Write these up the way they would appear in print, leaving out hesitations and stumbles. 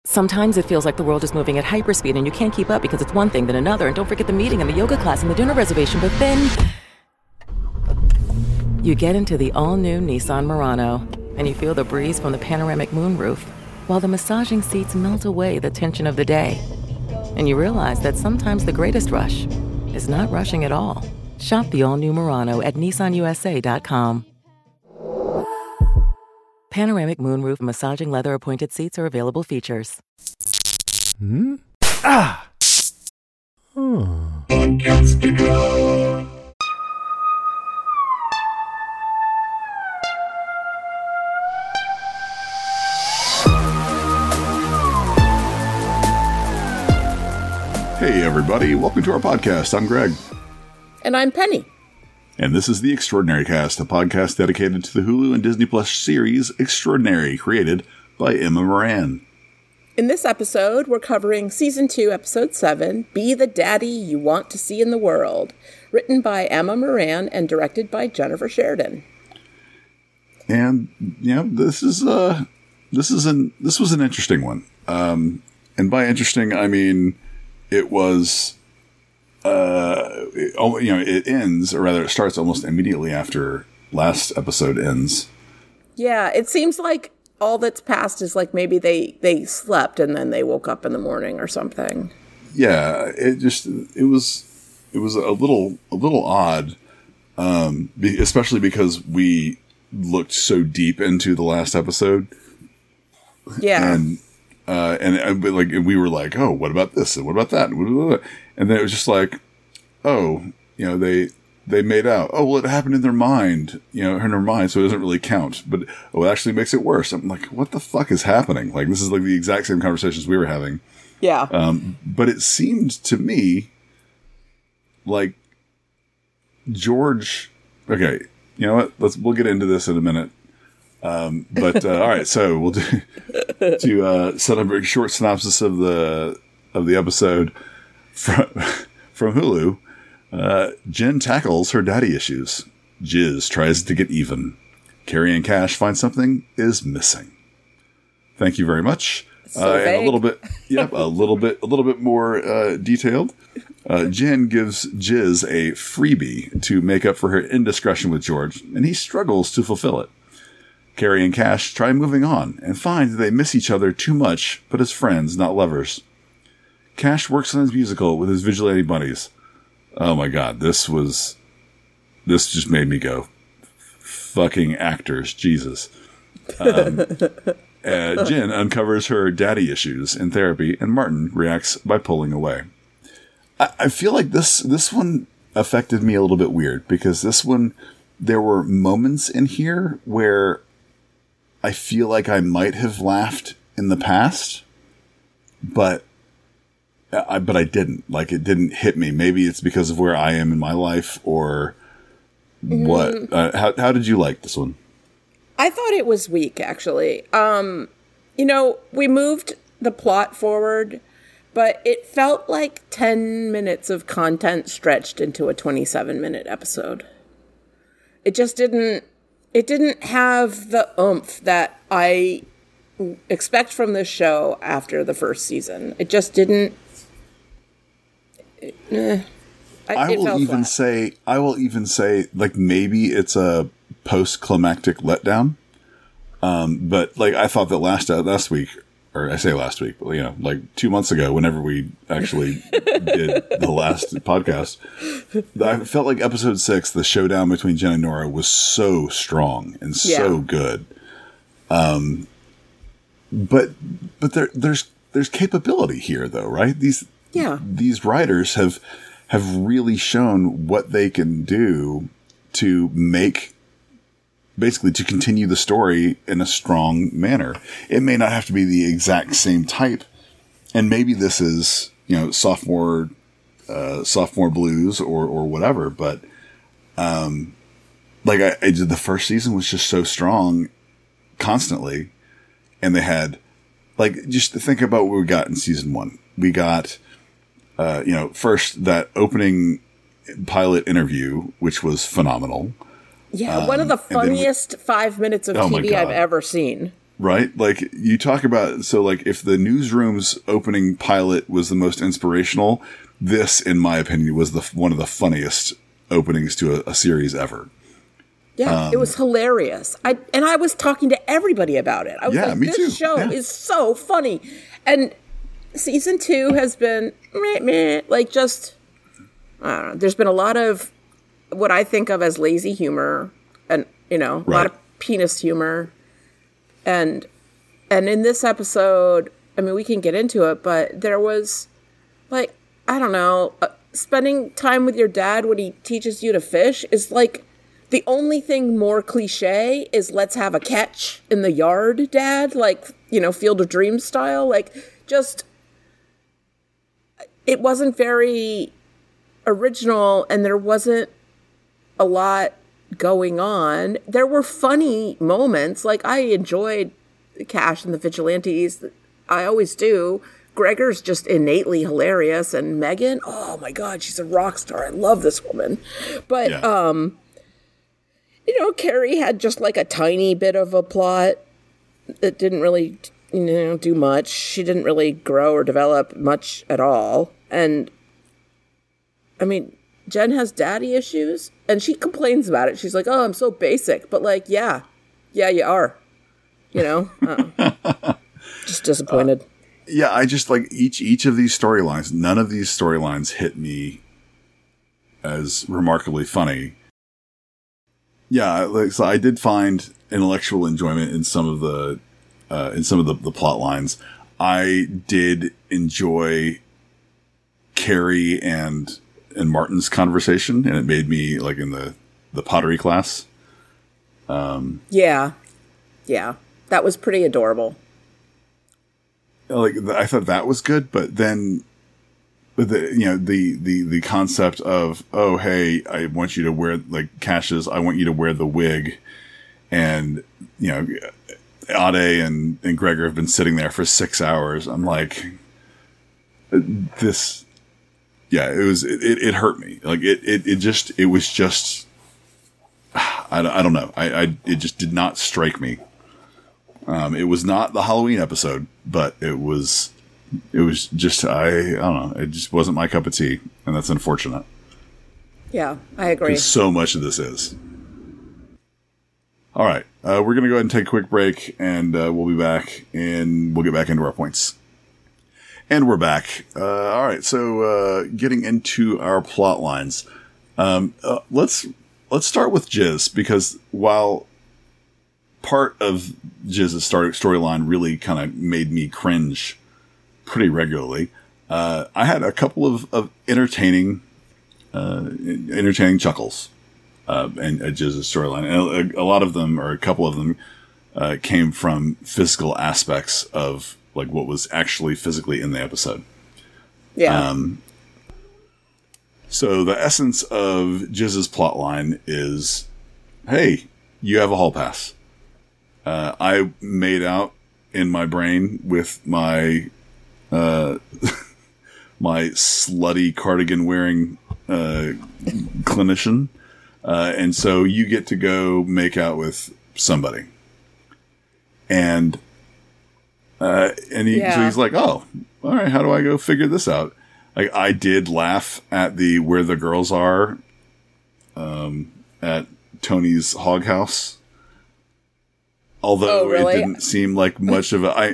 Sometimes it feels like the world is moving at hyperspeed and you can't keep up because it's one thing, then another, and don't forget the meeting and the yoga class and the dinner reservation, but then you get into the all-new Nissan Murano and you feel the breeze from the panoramic moonroof while the massaging seats melt away the tension of the day. And you realize that sometimes the greatest rush is not rushing at all. Shop the all-new Murano at nissanusa.com. Panoramic moonroof massaging leather appointed seats are available features. Hey everybody, welcome to our podcast. I'm Greg. And I'm Penny. And this is The Extraordinary Cast, a podcast dedicated to the Hulu and Disney Plus series Extraordinary, created by Emma Moran. In this episode, we're covering Season 2, Episode 7, Be the Daddy You Want to See in the World, written by Emma Moran and directed by Jennifer Sheridan. And, you know, this was an interesting one. And by interesting, I mean, it was... it ends, or rather it starts almost immediately after last episode ends. Yeah, it seems like all that's passed is like maybe they slept and then they woke up in the morning or something. Yeah, it was a little odd, especially because we looked so deep into the last episode. Yeah. And we were like, oh, what about this? And what about that? And then it was just like, oh, you know, they made out. Oh, well, it happened in their mind, in her mind, so it doesn't really count. But, it actually makes it worse. I'm like, what the fuck is happening? Like, this is like the exact same conversations we were having. Yeah. But it seemed to me like George, okay, you know what? We'll get into this in a minute. All right, so we'll do to set up a very short synopsis of the episode from Hulu. Jen tackles her daddy issues. Jiz tries to get even. Carrie and Cash find something is missing. Thank you very much. And a little bit, a little bit more detailed. Jen gives Jiz a freebie to make up for her indiscretion with George, and he struggles to fulfill it. Carrie and Cash try moving on and find that they miss each other too much, but as friends, not lovers. Cash works on his musical with his vigilante buddies. Oh my god, this just made me go, fucking actors, Jesus. Jen uncovers her daddy issues in therapy, and Martin reacts by pulling away. I feel like this one affected me a little bit weird, because this one, there were moments in here where I feel like I might have laughed in the past, but I didn't. Like, it didn't hit me. Maybe it's because of where I am in my life, or what. How did you like this one? I thought it was weak, actually. We moved the plot forward, but it felt like 10 minutes of content stretched into a 27-minute episode. It just didn't have the oomph that I expect from this show after the first season. It just didn't. I will even say, like, maybe it's a post-climactic letdown. But like, I thought that last week, or I say last week, but, like 2 months ago, whenever we actually did the last podcast, I felt like episode 6, the showdown between Jen and Nora, was so strong and so good. But there's capability here, though, right? These writers have really shown what they can do to make, basically, to continue the story in a strong manner. It may not have to be the exact same type, and maybe this is, sophomore blues or whatever, but the first season was just so strong constantly, and they had, just think about what we got in season 1. We got first that opening pilot interview, which was phenomenal. Yeah, one of the funniest 5 minutes of TV I've ever seen. Right? Like, you talk about, so like, if the Newsroom's opening pilot was the most inspirational, this, in my opinion, was one of the funniest openings to a series ever. Yeah, it was hilarious. I was talking to everybody about it. I was like, me this too. show Yeah. is so funny. And season 2 has been like, just, I don't know. There's been a lot of what I think of as lazy humor, and a lot of penis humor. And in this episode, I mean, we can get into it, but there was, like, I don't know, spending time with your dad when he teaches you to fish is like, the only thing more cliche is let's have a catch in the yard, Dad, like, Field of Dreams style. Like, just, it wasn't very original, and there wasn't a lot going on. There were funny moments. Like, I enjoyed Cash and the Vigilantes. I always do. Gregor's just innately hilarious, and Megan, oh my God, she's a rock star. I love this woman. But, Carrie had just like a tiny bit of a plot that didn't really, do much. She didn't really grow or develop much at all. And, I mean, Jen has daddy issues, and she complains about it. She's like, oh, I'm so basic. But, like, yeah, you are. Just disappointed. Yeah, I just, like, each of these storylines, none of these storylines hit me as remarkably funny. Yeah, like, so I did find intellectual enjoyment in some of the plot lines. I did enjoy Carrie and Martin's conversation, and it made me, like, in the pottery class. Yeah, that was pretty adorable. Like, I thought that was good, but then the concept of, oh, hey, I want you to wear, like, Cassius, I want you to wear the wig, and Ade and Gregor have been sitting there for 6 hours. I'm like, this, yeah, it hurt me. Like, it was just, I don't know. It just did not strike me. It was not the Halloween episode, but it was just, I don't know. It just wasn't my cup of tea, and that's unfortunate. Yeah, I agree. Because so much of this is. All right. We're going to go ahead and take a quick break, and we'll be back, and we'll get back into our points. And we're back. All right. So, getting into our plot lines. Let's start with Jiz, because while part of Jiz's storyline really kind of made me cringe pretty regularly, I had a couple of entertaining chuckles and Jiz's storyline. And a lot of them, or a couple of them, came from physical aspects of, like, what was actually physically in the episode. Yeah. So the essence of Jiz's plotline is, hey, you have a hall pass. I made out in my brain with my my slutty cardigan wearing clinician, and so you get to go make out with somebody. And so he's like, oh, all right, how do I go figure this out? Like, I did laugh at the where the girls are at Tony's hog house. Although really? It didn't seem like much of a,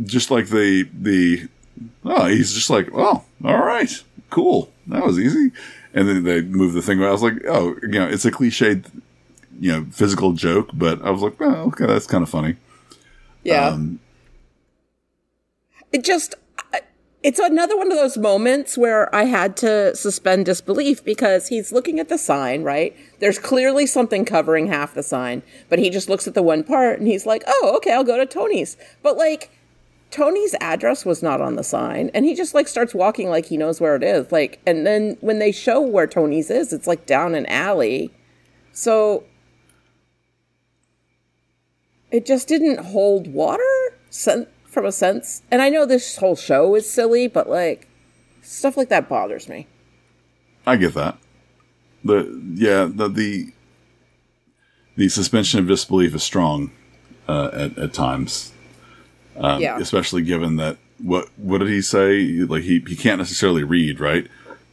he's just like, oh, all right, cool. That was easy. And then they moved the thing away. I was like, oh, it's a cliched, physical joke, but I was like, oh, okay, that's kind of funny. Yeah. It's another one of those moments where I had to suspend disbelief, because he's looking at the sign, right? There's clearly something covering half the sign, but he just looks at the one part and he's like, oh, okay, I'll go to Tony's. But, like, Tony's address was not on the sign, and he just, like, starts walking like he knows where it is. Like, and then when they show where Tony's is, it's, like, down an alley. So it just didn't hold water from a sense. And I know this whole show is silly, but, like, stuff like that bothers me. I get that. The suspension of disbelief is strong. at times. Yeah. Especially given that what did he say? Like he can't necessarily read, right?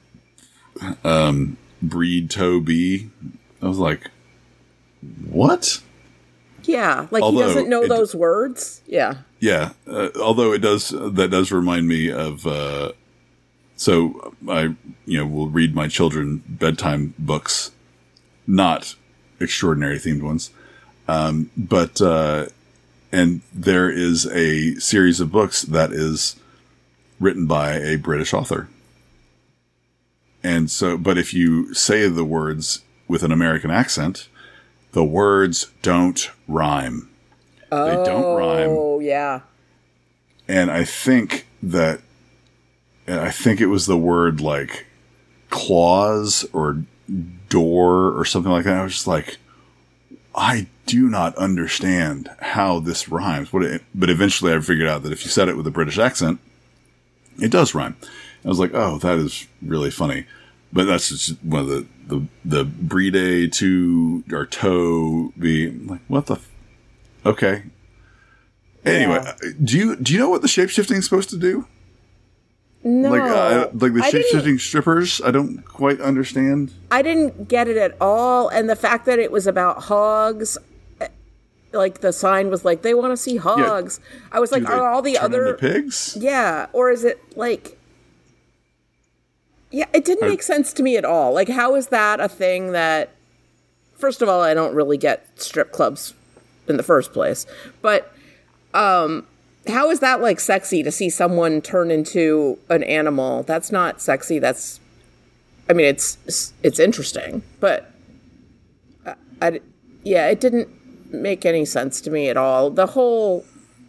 Breed toe be. I was like, what? Yeah, like Although he doesn't know those words. Yeah. Yeah, although that does remind me of. So I will read my children bedtime books, not extraordinary themed ones, but and there is a series of books that is written by a British author, and so but if you say the words with an American accent, the words don't rhyme. They don't rhyme. Oh, yeah. And I think it was the word like claws or door or something like that. I was just like, I do not understand how this rhymes. But eventually I figured out that if you said it with a British accent, it does rhyme. I was like, oh, that is really funny. But that's just one of the breed A to or toe be like, what the okay. Anyway, do you know what the shape-shifting is supposed to do? No. Like the shape-shifting strippers, I don't quite understand. I didn't get it at all. And the fact that it was about hogs, like the sign was like, they want to see hogs. Yeah. I was like, are all the other pigs? Yeah. Or is it like, yeah, it didn't make sense to me at all. Like, how is that a thing that, first of all, I don't really get strip clubs in the first place, but how is that like sexy to see someone turn into an animal? That's not sexy. That's, I mean, it's interesting, but it didn't make any sense to me at all. The whole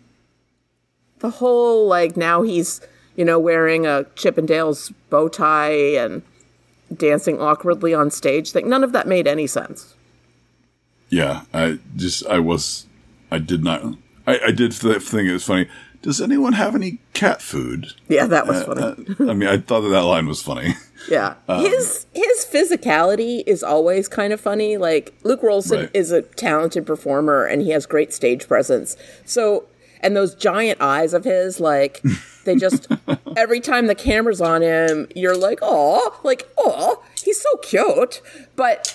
like now he's, wearing a Chippendales bow tie and dancing awkwardly on stage thing. None of that made any sense. Yeah, I did think it was funny. Does anyone have any cat food? Yeah, that was funny. I mean, I thought that line was funny. Yeah. His physicality is always kind of funny. Like, Luke Rolson is a talented performer, and he has great stage presence. So, and those giant eyes of his, like, they just, every time the camera's on him, you're like, oh, he's so cute. But,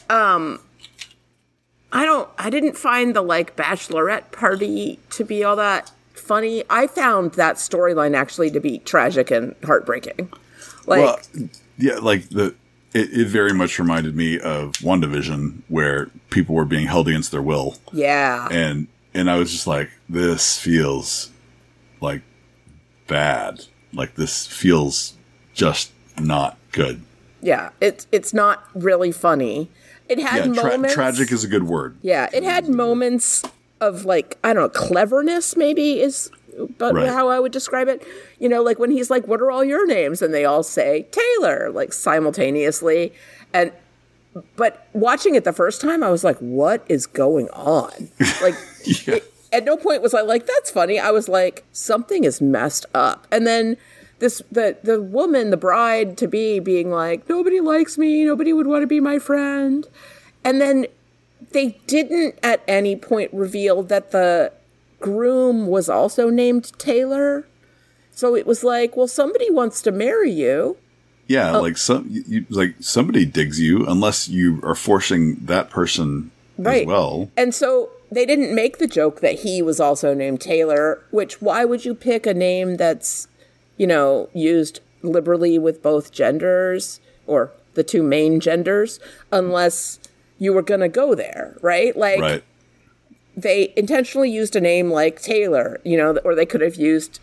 I didn't find the, like, bachelorette party to be all that funny. I found that storyline actually to be tragic and heartbreaking. Like, well, yeah, like it very much reminded me of WandaVision, where people were being held against their will. Yeah. And I was just like, this feels like bad. Like, this feels just not good. Yeah, it's not really funny. It had moments. Tragic is a good word. Yeah, it had moments of, like, I don't know, cleverness maybe is how I would describe it. Like when he's like, what are all your names? And they all say Taylor, like, simultaneously. But watching it the first time, I was like, what is going on? Like, at no point was I like, that's funny. I was like, something is messed up. And then the woman, the bride to be, being like, nobody likes me, nobody would want to be my friend. And then they didn't at any point reveal that the groom was also named Taylor. So it was like, well, somebody wants to marry you. Yeah, like somebody digs you, unless you are forcing that person as well. And so they didn't make the joke that he was also named Taylor, which, why would you pick a name that's, used liberally with both genders, or the two main genders, unless you were going to go there, right? Like, they intentionally used a name like Taylor, or they could have used,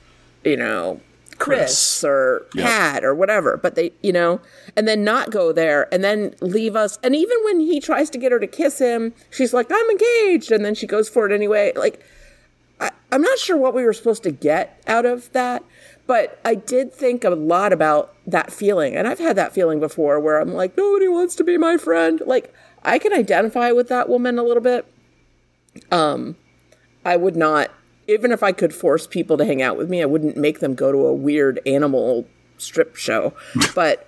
Chris or Pat or whatever, but they, and then not go there and then leave us. And even when he tries to get her to kiss him, she's like, I'm engaged. And then she goes for it anyway. Like, I'm not sure what we were supposed to get out of that, but I did think a lot about that feeling. And I've had that feeling before where I'm like, nobody wants to be my friend. Like, I can identify with that woman a little bit. I would not, even if I could force people to hang out with me, I wouldn't make them go to a weird animal strip show. But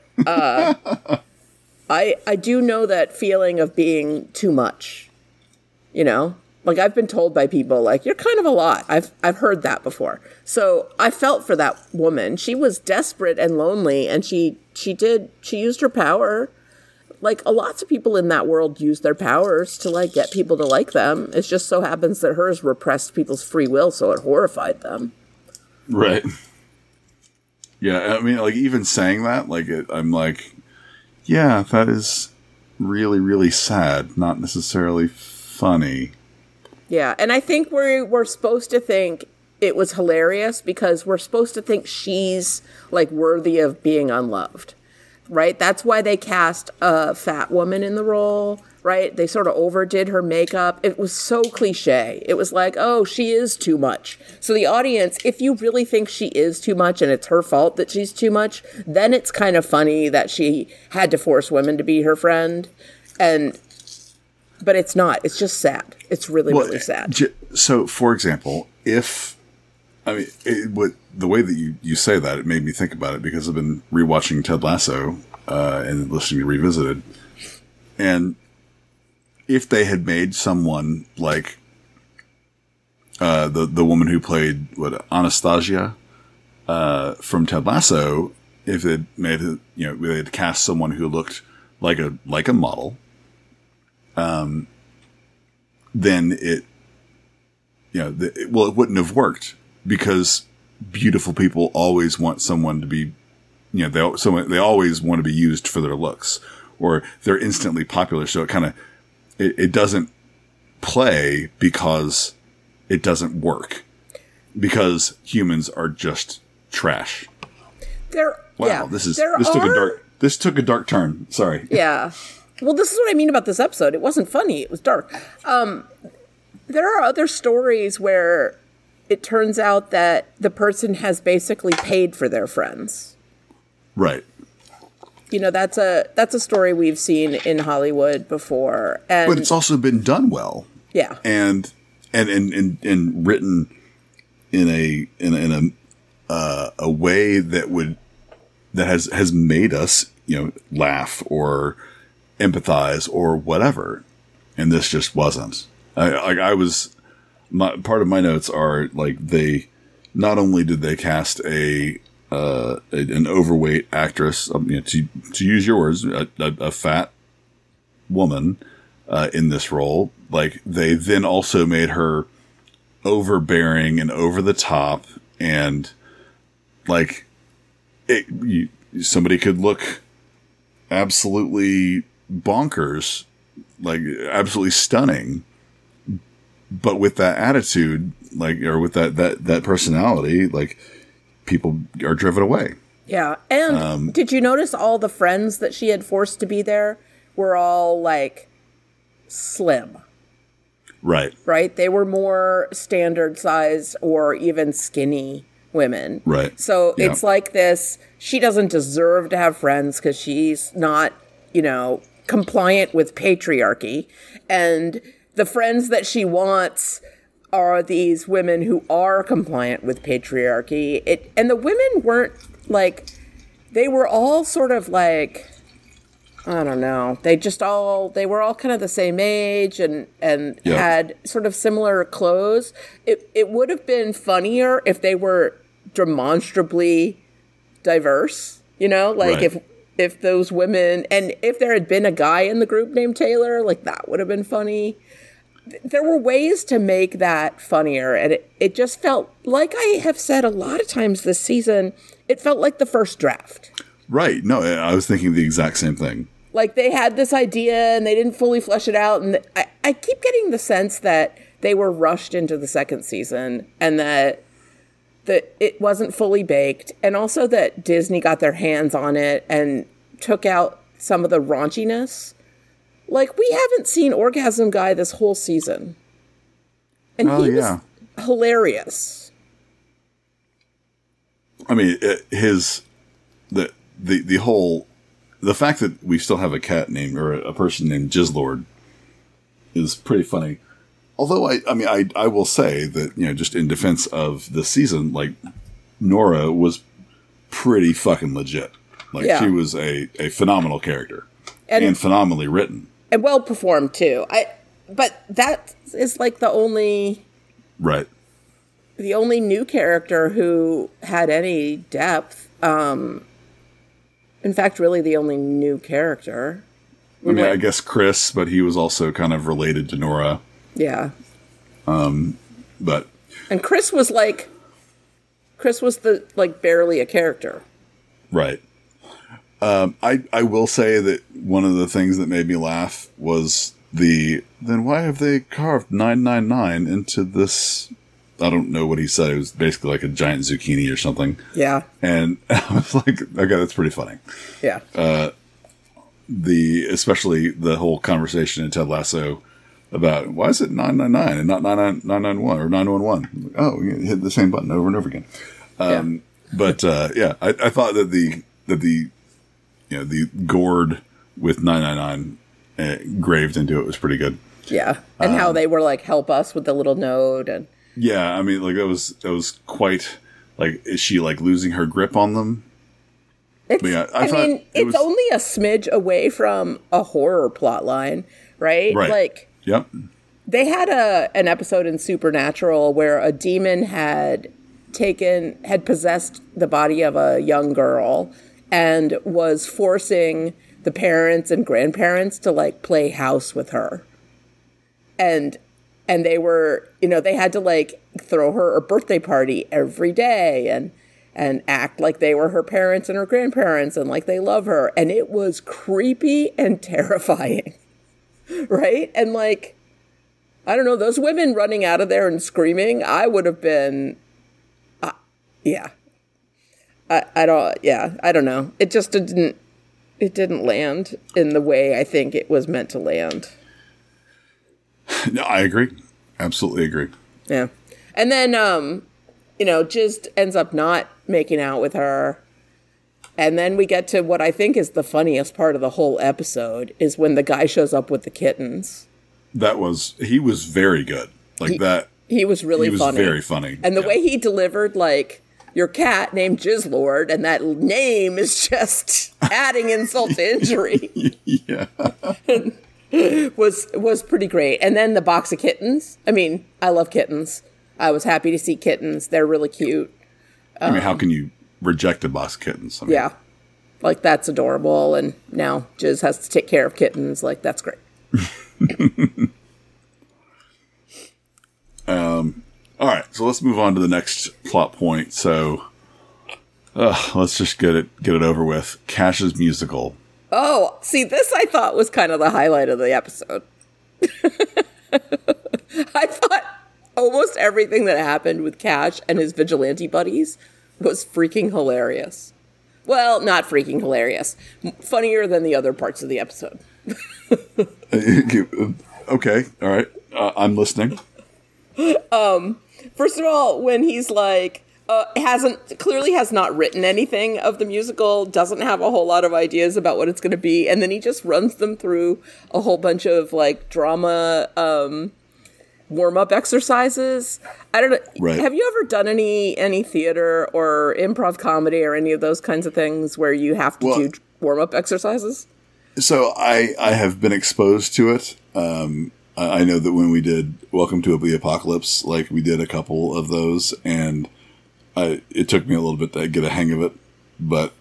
I do know that feeling of being too much, Like, I've been told by people, like, you're kind of a lot. I've heard that before. So I felt for that woman. She was desperate and lonely, and she used her power. Like, lots of people in that world use their powers to, like, get people to like them. It just so happens that hers repressed people's free will, so it horrified them. Right. Yeah, I mean, like, even saying that, like, I'm like, yeah, that is really, really sad. Not necessarily funny. Yeah, and I think we're supposed to think it was hilarious because we're supposed to think she's, like, worthy of being unloved, right? That's why they cast a fat woman in the role, right? They sort of overdid her makeup. It was so cliche. It was like, oh, she is too much. So the audience, if you really think she is too much and it's her fault that she's too much, then it's kind of funny that she had to force women to be her friend. But it's not. It's just sad. It's really, really sad. So, for example, the way that you say that, it made me think about it because I've been rewatching Ted Lasso and listening to Revisited. And if they had made someone like the woman who played Anastasia from Ted Lasso, if they'd made it, they had cast someone who looked like a model, then it wouldn't have worked because beautiful people always want someone to be, they always want to be used for their looks, or they're instantly popular. So it doesn't play because it doesn't work because humans are just trash. This took a dark turn. Sorry. Yeah. Well, this is what I mean about this episode. It wasn't funny. It was dark. There are other stories where it turns out that the person has basically paid for their friends. Right. That's a story we've seen in Hollywood before. But it's also been done well. Yeah. And written in a way that has made us, laugh or empathize or whatever. And this just wasn't. Part of my notes are like not only did they cast an overweight actress, to use your words, a fat woman in this role, like they then also made her overbearing and over the top, and like somebody could look absolutely bonkers, like absolutely stunning, but with that attitude, like, or with that personality, like people are driven away. Yeah. And did you notice all the friends that she had forced to be there were all like slim? Right. Right. They were more standard size or even skinny women. Right. So it's like this, she doesn't deserve to have friends because she's not, compliant with patriarchy. And the friends that she wants are these women who are compliant with patriarchy. And the women weren't like, they were all sort of like, I don't know. They were all kind of the same age and had sort of similar clothes. It would have been funnier if they were demonstrably diverse, right. if those women, and if there had been a guy in the group named Taylor, like that would have been funny. There were ways to make that funnier, and it just felt, like I have said a lot of times this season, it felt like the first draft. Right. No, I was thinking the exact same thing. Like they had this idea and they didn't fully flesh it out, and I keep getting the sense that they were rushed into the second season and that it wasn't fully baked, and also that Disney got their hands on it and took out some of the raunchiness. Like, we haven't seen Orgasm Guy this whole season. And he was hilarious. I mean, the fact that we still have a cat named, or a person named Jizzlord, is pretty funny. Although I will say that, just in defense of the season, like Nora was pretty fucking legit. Like she was a phenomenal character and phenomenally written. And well performed too. but that is like the only Right. new character who had any depth. In fact, really the only new character. I guess Chris, but he was also kind of related to Nora. Yeah. But And Chris was the barely a character. right. I will say that one of the things that made me laugh was then why have they carved 999 into this? I don't know what he said. It was basically like a giant zucchini or something. Yeah. And I was like, okay, that's pretty funny. Yeah. Especially the whole conversation in Ted Lasso about why is it 999 and not 991 or 911? Oh, you hit the same button over and over again. But I thought that the gourd with 999 graved into it was pretty good. Yeah. And how they were like, help us with the little note. And yeah, I mean, like it was quite like, is she like losing her grip on them? it's, Yeah, it's only a smidge away from a horror plot line, right? Right. Like, Yep. they had an episode in Supernatural where a demon had possessed the body of a young girl and was forcing the parents and grandparents to like play house with her. And they were, they had to like throw her a birthday party every day and act like they were her parents and her grandparents and like they love her. And it was creepy and terrifying. Right? And like, I don't know, those women running out of there and screaming, I would have been, yeah. I don't know. It just didn't land in the way I think it was meant to land. No, I agree. Absolutely agree. Yeah. And then, Jiz ends up not making out with her. And then we get to what I think is the funniest part of the whole episode is when the guy shows up with the kittens. He was very good. He was really funny. He was very funny. And the way he delivered, like, your cat named Jizzlord, and that name is just adding insult to injury. Yeah. was pretty great. And then the box of kittens. I mean, I love kittens. I was happy to see kittens. They're really cute. I mean, how can you reject a box of kittens? I mean, yeah. Like, that's adorable. And now Jiz has to take care of kittens. Like, that's great. All right, so let's move on to the next plot point. So, let's just get it over with. Cash's musical. Oh, see, this I thought was kind of the highlight of the episode. I thought almost everything that happened with Cash and his vigilante buddies was freaking hilarious. Well, not freaking hilarious. Funnier than the other parts of the episode. Okay, all right. I'm listening. First of all, when he's like, clearly has not written anything of the musical, doesn't have a whole lot of ideas about what it's going to be, and then he just runs them through a whole bunch of like drama warm-up exercises. I don't know. Right. Have you ever done any theater or improv comedy or any of those kinds of things where you have to do warm-up exercises? So I have been exposed to it. I know that when we did Welcome to the Apocalypse, like we did a couple of those, and it took me a little bit to get a hang of it. But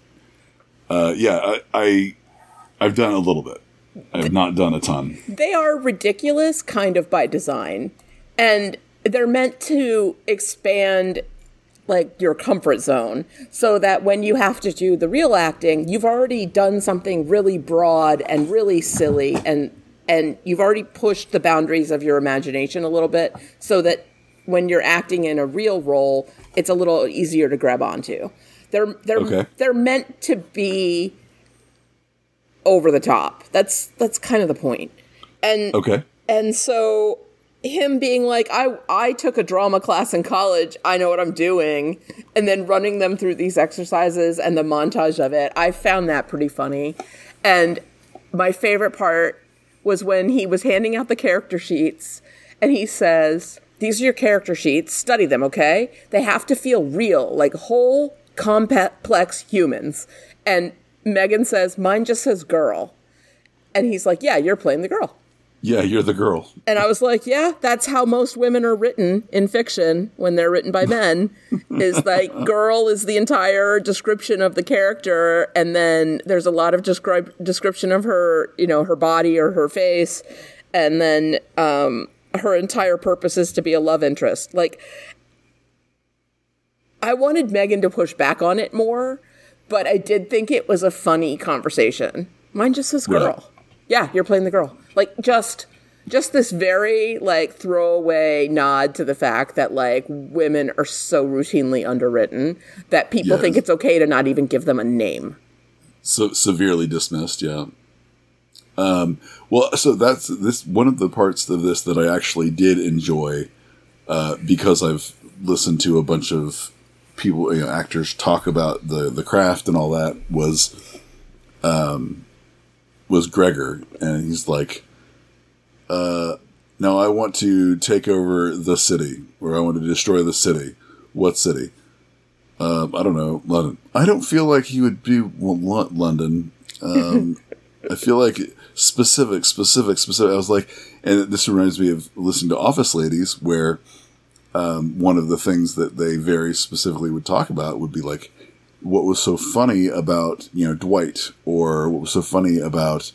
I've done a little bit. I have not done a ton. They are ridiculous kind of by design, and they're meant to expand like your comfort zone so that when you have to do the real acting, you've already done something really broad and really silly, and you've already pushed the boundaries of your imagination a little bit so that when you're acting in a real role, it's a little easier to grab onto. They're meant to be over the top. That's kind of the point. And so him being like, I took a drama class in college, I know what I'm doing, and then running them through these exercises and the montage of it, I found that pretty funny. And my favorite part was when he was handing out the character sheets, and he says, these are your character sheets, study them, okay? They have to feel real, like whole, complex humans. And Megan says, mine just says girl. And he's like, yeah, you're playing the girl. Yeah, you're the girl. And I was like, yeah, that's how most women are written in fiction when they're written by men, is like girl is the entire description of the character. And then there's a lot of description of her, her body or her face. And then her entire purpose is to be a love interest. Like, I wanted Megan to push back on it more, but I did think it was a funny conversation. Mine just says girl. Right. Yeah, you're playing the girl. Like, just this very, like, throwaway nod to the fact that, like, women are so routinely underwritten that people think it's okay to not even give them a name. So severely dismissed, yeah. Well, so that's this one of the parts of this that I actually did enjoy, because I've listened to a bunch of people, actors talk about the craft and all that, was Gregor, and he's like, now I want to take over the city, or I want to destroy the city. What city? I don't know, London. I don't feel like he would be London. I feel like specific. I was like, and this reminds me of listening to Office Ladies, where one of the things that they very specifically would talk about would be like, what was so funny about, Dwight, or what was so funny about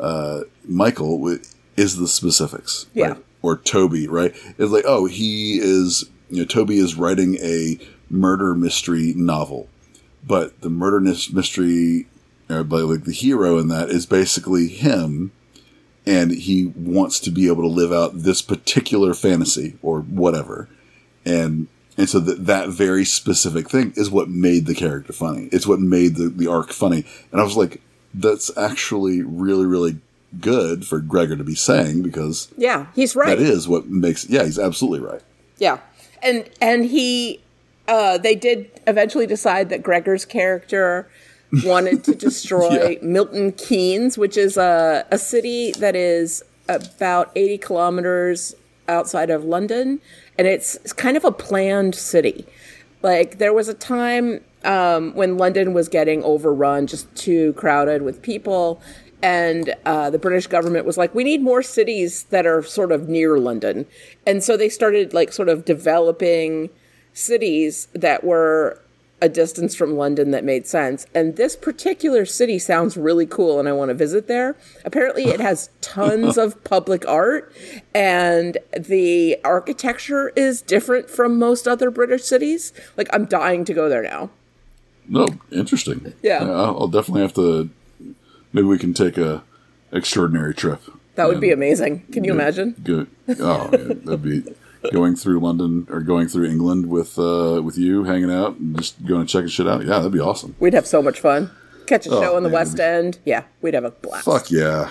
Michael is the specifics. Yeah. Right? Or Toby, right? It's like, oh, he is, Toby is writing a murder mystery novel, but the murder mystery, but like the hero in that is basically him, and he wants to be able to live out this particular fantasy or whatever. And so that very specific thing is what made the character funny. It's what made the arc funny. And I was like, that's actually really, really good for Gregor to be saying, because yeah, he's right. That is what makes, he's absolutely right. Yeah. And he, they did eventually decide that Gregor's character wanted to destroy Milton Keynes, which is a city that is about 80 kilometers outside of London. And it's kind of a planned city. Like, there was a time when London was getting overrun, just too crowded with people. And the British government was like, we need more cities that are sort of near London. And so they started, like, sort of developing cities that were a distance from London that made sense. And this particular city sounds really cool, and I want to visit there. Apparently it has tons of public art, and the architecture is different from most other British cities. Like, I'm dying to go there now. No, interesting. Yeah. I'll definitely have to, maybe we can take a extraordinary trip. That would be amazing. Can you imagine? Good. Oh, that'd be going through London or going through England with you, hanging out and just going and checking shit out. Yeah, that'd be awesome. We'd have so much fun. Catch a show in the West End. Yeah, we'd have a blast. Fuck yeah.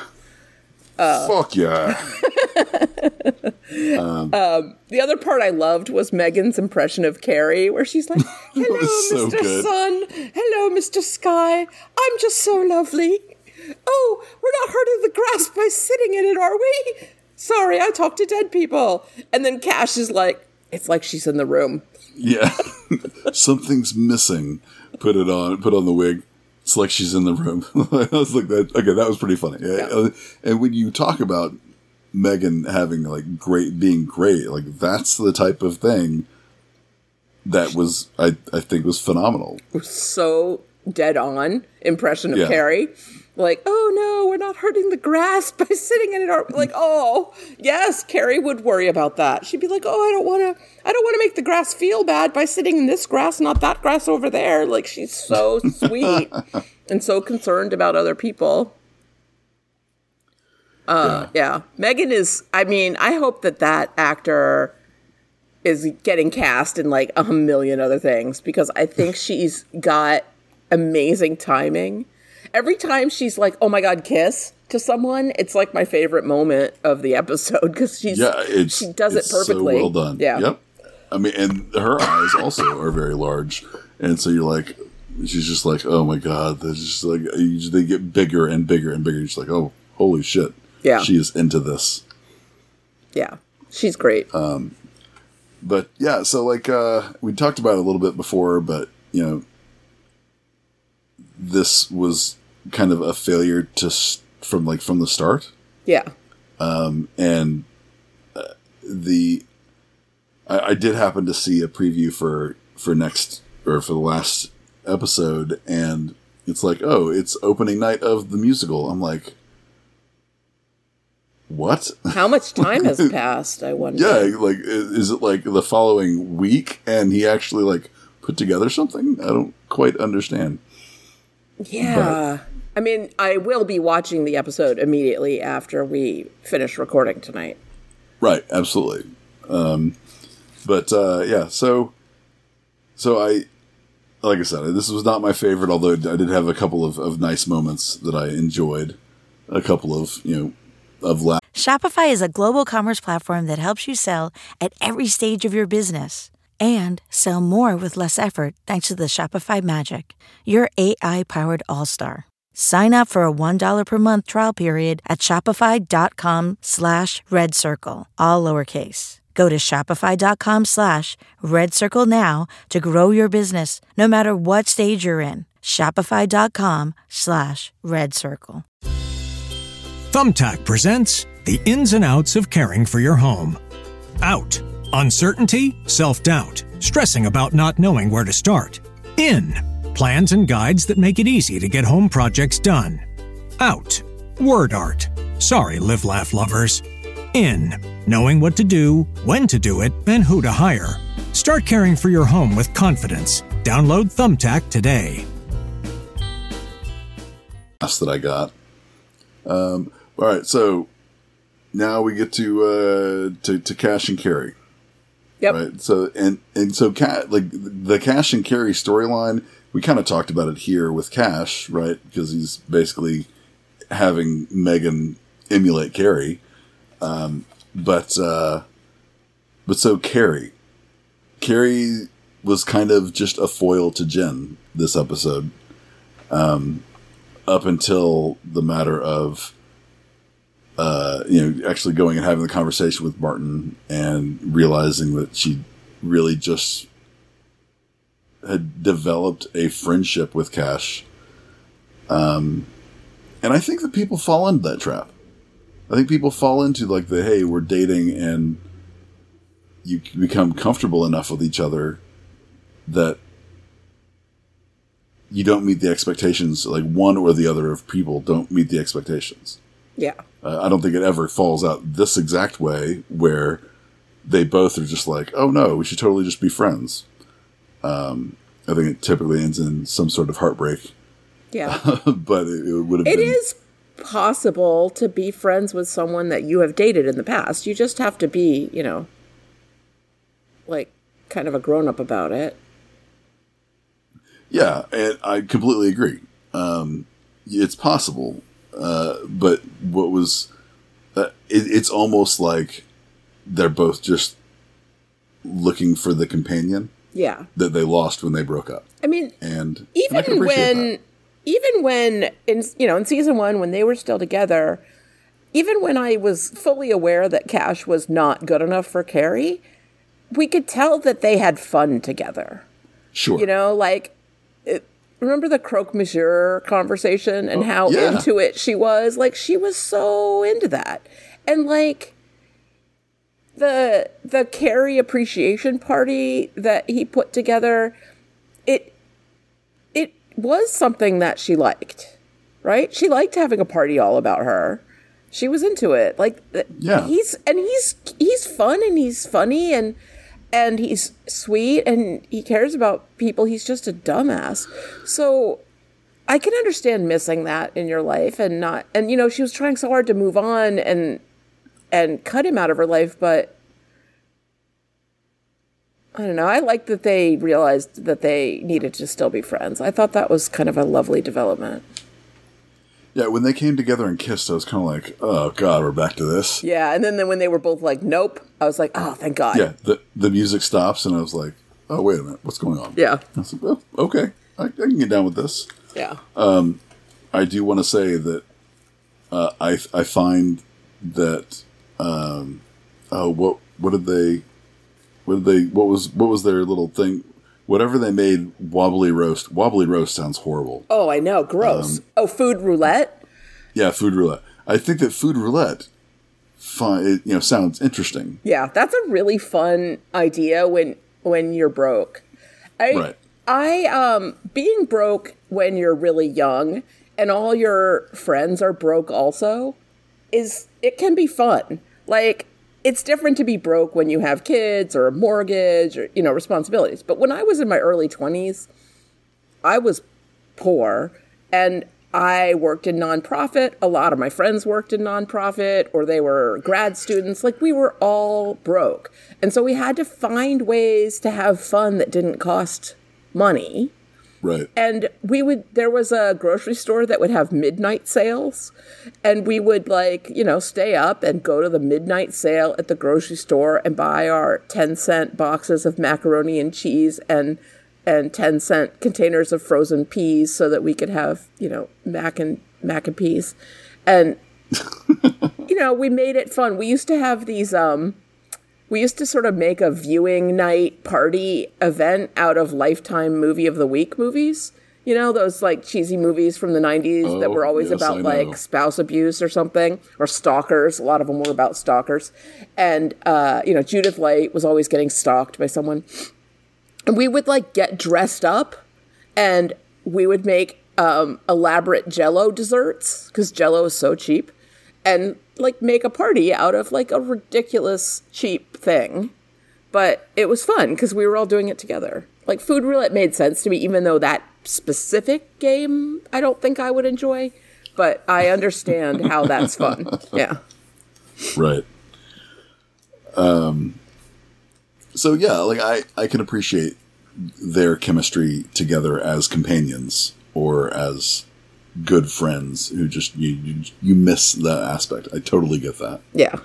Fuck yeah. The other part I loved was Megan's impression of Carrie, where she's like, hello, so Mr. good. Sun. Hello, Mr. Sky. I'm just so lovely. Oh, we're not hurting the grass by sitting in it, are we? Sorry, I talk to dead people. And then Cash is like, it's like she's in the room. Yeah. Something's missing. Put on the wig. It's like she's in the room. I was like, that. Okay, that was pretty funny. Yeah. And when you talk about Megan having like being great, like that's the type of thing that was, I think was phenomenal. So dead on impression of Carrie. Like, oh no, we're not hurting the grass by sitting in it. Like, oh yes, Carrie would worry about that. She'd be like, oh, I don't want to make the grass feel bad by sitting in this grass, not that grass over there. Like, she's so sweet and so concerned about other people. Yeah. Megan is, I mean, I hope that actor is getting cast in like a million other things, because I think she's got amazing timing. Every time she's like, oh my God, kiss to someone, it's like my favorite moment of the episode, because she does it perfectly. So well done. Yeah. Yep. I mean, and her eyes also are very large. And so you're like, she's just like, oh my God, they're just like, they get bigger and bigger and bigger. You're just like, oh, holy shit. Yeah. She is into this. Yeah. She's great. But yeah, so like, we talked about it a little bit before, but this was kind of a failure from the start. Yeah. And I did happen to see a preview for the last episode, and it's like, oh, it's opening night of the musical. I'm like, what? How much time has passed, I wonder? Yeah, like, is it like the following week and he actually like put together something? I don't quite understand. Yeah. I mean, I will be watching the episode immediately after we finish recording tonight. Right, absolutely. Yeah, so I, like I said, this was not my favorite, although I did have a couple of nice moments that I enjoyed. A couple of, of laughs. Shopify is a global commerce platform that helps you sell at every stage of your business and sell more with less effort thanks to the Shopify Magic, your AI-powered all-star. Sign up for a $1 per month trial period at shopify.com/redcircle, all lowercase. Go to shopify.com/redcircle now to grow your business, no matter what stage you're in. Shopify.com/redcircle. Thumbtack presents the ins and outs of caring for your home. Out: uncertainty, self-doubt, stressing about not knowing where to start. In: plans and guides that make it easy to get home projects done. Out: word art. Sorry, Live Laugh lovers. In: knowing what to do, when to do it, and who to hire. Start caring for your home with confidence. Download Thumbtack today. That I got. All right, so now we get to Cash and Carrie. Yep. Right. So and so like the Cash and Carrie storyline, we kind of talked about it here with Cash, right? Because he's basically having Megan emulate Carrie. But so Carrie was kind of just a foil to Jen this episode. Up until the matter of, actually going and having the conversation with Martin and realizing that she really just had developed a friendship with Cash. And I think that people fall into that trap. I think people fall into like hey, we're dating and you become comfortable enough with each other that you don't meet the expectations, like one or the other of people don't meet the expectations. Yeah. I don't think it ever falls out this exact way where they both are just like, oh no, we should totally just be friends. I think it typically ends in some sort of heartbreak. Yeah. But it would have been... It is possible to be friends with someone that you have dated in the past. You just have to be, like kind of a grown-up about it. Yeah, and I completely agree. It's possible, but what was... it's almost like they're both just looking for the companion that they lost when they broke up. I mean, and even I can appreciate that. Even when in season 1, when they were still together, even when I was fully aware that Cash was not good enough for Carrie, we could tell that they had fun together. Sure. Remember the croque-monsieur conversation and how into it she was? Like, she was so into that. And, like, the Carrie appreciation party that he put together, it was something that she liked, right? She liked having a party all about her. She was into it. Like, he's fun and he's funny and he's sweet and he cares about people. He's just a dumbass. So I can understand missing that in your life and she was trying so hard to move on and cut him out of her life, but I don't know. I like that they realized that they needed to still be friends. I thought that was kind of a lovely development. Yeah, when they came together and kissed, I was kind of like, oh, God, we're back to this. Yeah, and then when they were both like, nope, I was like, oh, thank God. Yeah, the music stops, and I was like, oh, wait a minute, what's going on? Yeah. I was like, oh, okay, I can get down with this. Yeah. I do want to say that I find that, what was their little thing? Whatever they made, wobbly roast. Wobbly roast sounds horrible. Oh, I know. Gross. Food roulette? Yeah, food roulette. I think that food roulette fun. It, sounds interesting. Yeah, that's a really fun idea when you're broke. Being broke when you're really young and all your friends are broke also it can be fun. Like, it's different to be broke when you have kids or a mortgage or, responsibilities. But when I was in my early 20s, I was poor and I worked in nonprofit. A lot of my friends worked in nonprofit or they were grad students. Like, we were all broke. And so we had to find ways to have fun that didn't cost money. Right. And there was a grocery store that would have midnight sales. And we would stay up and go to the midnight sale at the grocery store and buy our 10-cent boxes of macaroni and cheese and 10-cent containers of frozen peas so that we could have, mac and peas. And, we made it fun. We used to have these, we used to sort of make a viewing night party event out of Lifetime Movie of the Week movies. Those cheesy movies from the 90s that were always about spouse abuse or something, or stalkers. A lot of them were about stalkers. And, Judith Light was always getting stalked by someone. And we would get dressed up and we would make elaborate Jell-O desserts because Jell-O is so cheap, and make a party out of a ridiculous cheap thing. But it was fun because we were all doing it together. Food Roulette made sense to me, even though that specific game I don't think I would enjoy. But I understand how that's fun. Yeah. Right. So yeah, I can appreciate their chemistry together as companions or as good friends who just you miss that aspect. I totally get that. Yeah.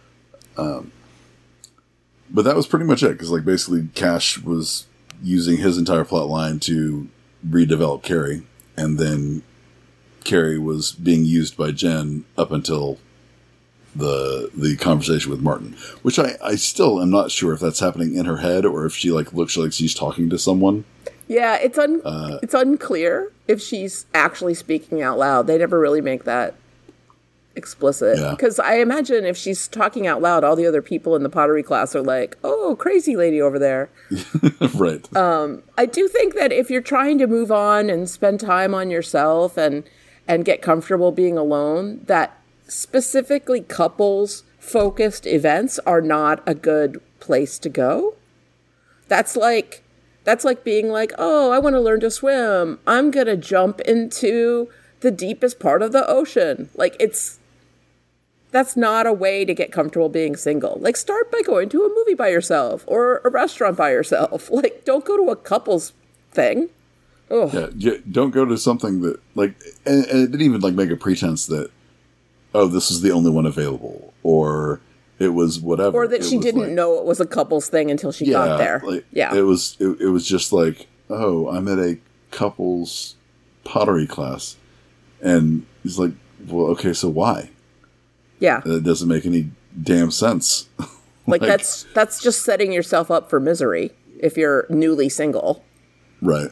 But that was pretty much it because basically Cash was using his entire plot line to redevelop Carrie, and then Carrie was being used by Jen up until the conversation with Martin, which I still am not sure if that's happening in her head or if she looks like she's talking to someone. Yeah, it's unclear if she's actually speaking out loud. They never really make that explicit. Because I imagine if she's talking out loud, all the other people in the pottery class are like, "Oh, crazy lady over there." Right. I do think that if you're trying to move on and spend time on yourself and get comfortable being alone, that specifically couples-focused events are not a good place to go. That's like being oh, I want to learn to swim. I'm going to jump into the deepest part of the ocean. That's not a way to get comfortable being single. Start by going to a movie by yourself or a restaurant by yourself. Don't go to a couples thing. Ugh. Yeah, don't go to something that, and it didn't even, make a pretense that, oh, this is the only one available, or it was whatever. Or that she didn't know it was a couples thing until she got there. It was just oh, I'm at a couples pottery class. And he's like, well, okay, so why? Yeah. That doesn't make any damn sense. That's just setting yourself up for misery if you're newly single. Right.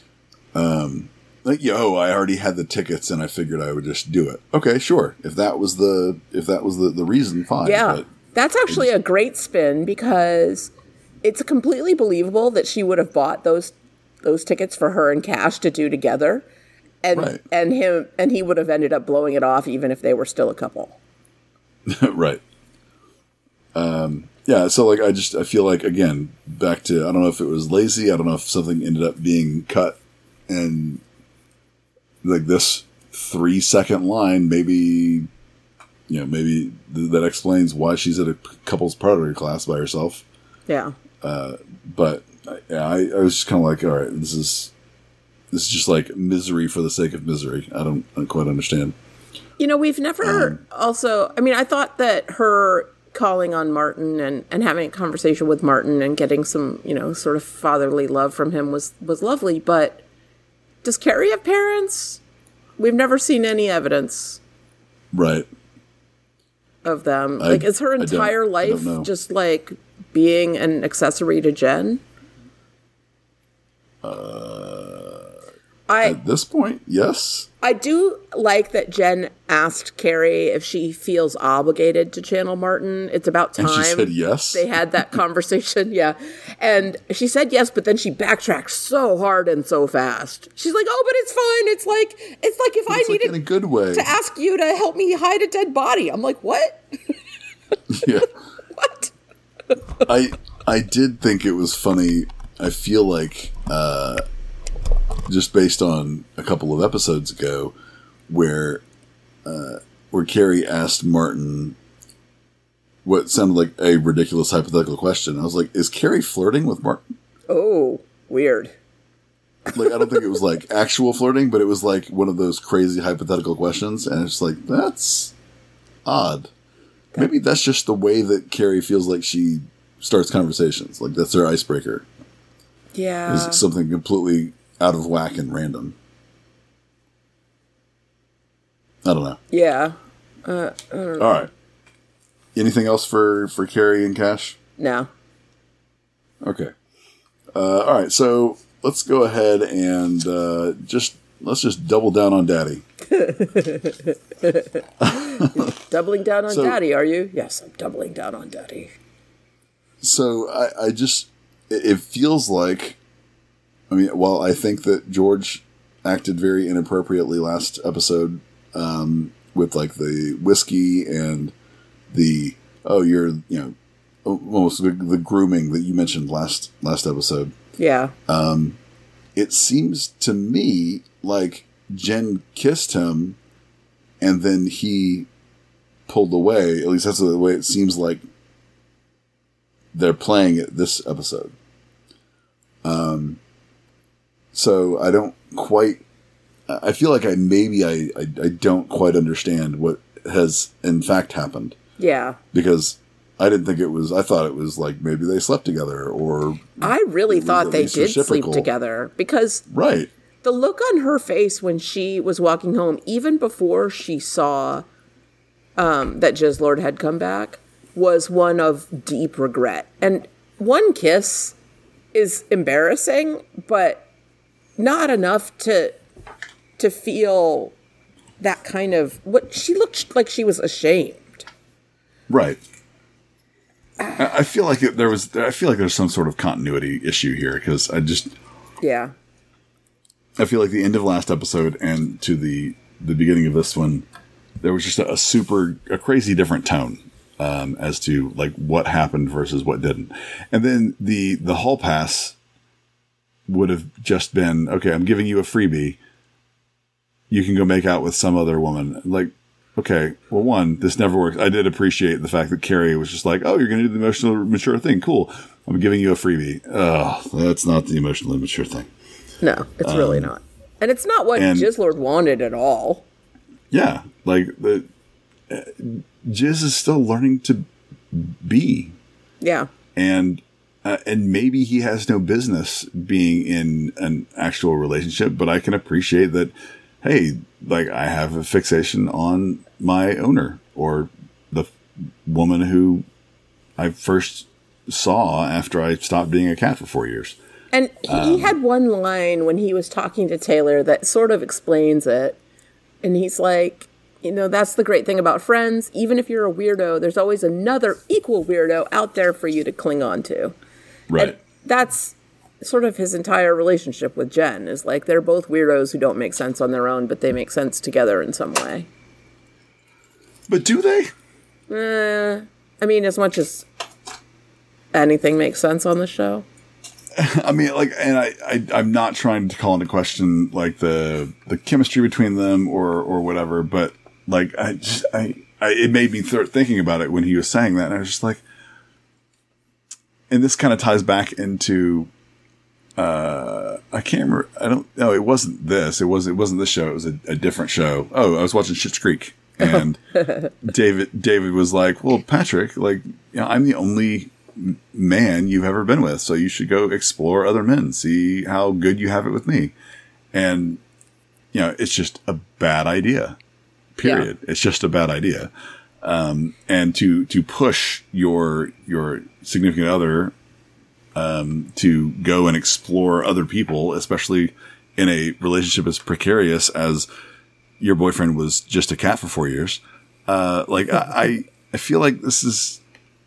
I already had the tickets and I figured I would just do it. Okay, sure. If that was the reason, fine. Yeah. But that's actually a great spin because it's completely believable that she would have bought those tickets for her and Cash to do together. And and he would have ended up blowing it off even if they were still a couple. Right. Yeah, so I feel again, back to, I don't know if it was lazy, I don't know if something ended up being cut, and this 3-second line, maybe that explains why she's at a couples pottery class by herself. Yeah. But I was just kind of all right, this is just misery for the sake of misery. I don't quite understand. We've never I thought that her calling on Martin and having a conversation with Martin and getting some, sort of fatherly love from him was lovely. But does Carrie have parents? We've never seen any evidence. Right. Of them. Is her entire life just being an accessory to Jen? At this point, yes. I do like that Jen asked Carrie if she feels obligated to channel Martin. It's about time. And she said yes. They had that conversation, yeah. And she said yes, but then she backtracked so hard and so fast. She's like, "Oh, but it's fine. It's like if I needed in a good way to ask you to help me hide a dead body." I'm like, "What?" Yeah. What? I did think it was funny. I feel like just based on a couple of episodes ago, where Carrie asked Martin what sounded like a ridiculous hypothetical question. I was like, "Is Carrie flirting with Martin?" Oh, weird. Like, I don't think it was like actual flirting, but it was like one of those crazy hypothetical questions, and it's like, that's odd. Maybe that's just the way that Carrie feels like she starts conversations. Like, that's her icebreaker. Yeah. Is something completely out of whack and random. I don't know. Yeah. I don't know. All right. Anything else for Carrie and Cash? No. Okay. All right. So let's go ahead and let's just double down on Daddy. Doubling down on Daddy, are you? Yes, I'm doubling down on Daddy. So it feels like, I mean, while I think that George acted very inappropriately last episode, with like the whiskey and the, almost the grooming that you mentioned last episode. Yeah. It seems to me like Jen kissed him and then he pulled away. At least that's the way it seems like they're playing it this episode. So I don't quite, I feel like I don't quite understand what has in fact happened. Yeah. Because I didn't think it was, I thought it was like maybe they slept together or. I really thought they did sleep together because. Right. The look on her face when she was walking home, even before she saw that Jizzlord had come back, was one of deep regret. And one kiss is embarrassing, but not enough to feel that kind of, what she looked like she was ashamed. Right. I feel like there's some sort of continuity issue here because Yeah. I feel like the end of last episode and to the beginning of this one, there was just a crazy different tone as to like what happened versus what didn't. And then the hall pass would have just been, okay, I'm giving you a freebie. You can go make out with some other woman. Like, okay, well, one, this never works. I did appreciate the fact that Carrie was just like, oh, you're going to do the emotionally mature thing. Cool. I'm giving you a freebie. Oh, that's not the emotionally mature thing. No, it's really not. And it's not what Jizzlord wanted at all. Yeah. Like, Jizz is still learning to be. Yeah. And maybe he has no business being in an actual relationship, but I can appreciate that, hey, like, I have a fixation on my owner or the woman who I first saw after I stopped being a cat for 4 years. And he had one line when he was talking to Taylor that sort of explains it. And he's like, that's the great thing about friends. Even if you're a weirdo, there's always another equal weirdo out there for you to cling on to. Right. And that's sort of his entire relationship with Jen, is like they're both weirdos who don't make sense on their own, but they make sense together in some way. But do they? I mean, as much as anything makes sense on the show. I mean, like, and I'm not trying to call into question like the chemistry between them or whatever, but like it made me start thinking about it when he was saying that, and I was just like, and this kind of ties back into I can't remember. It wasn't this. It wasn't this show. It was a different show. Oh, I was watching Schitt's Creek, and David was like, "Well, Patrick, like, I'm the only man you've ever been with, so you should go explore other men, see how good you have it with me." And it's just a bad idea. Period. Yeah. It's just a bad idea. And to push your significant other to go and explore other people, especially in a relationship as precarious as your boyfriend was just a cat for 4 years. I feel like this is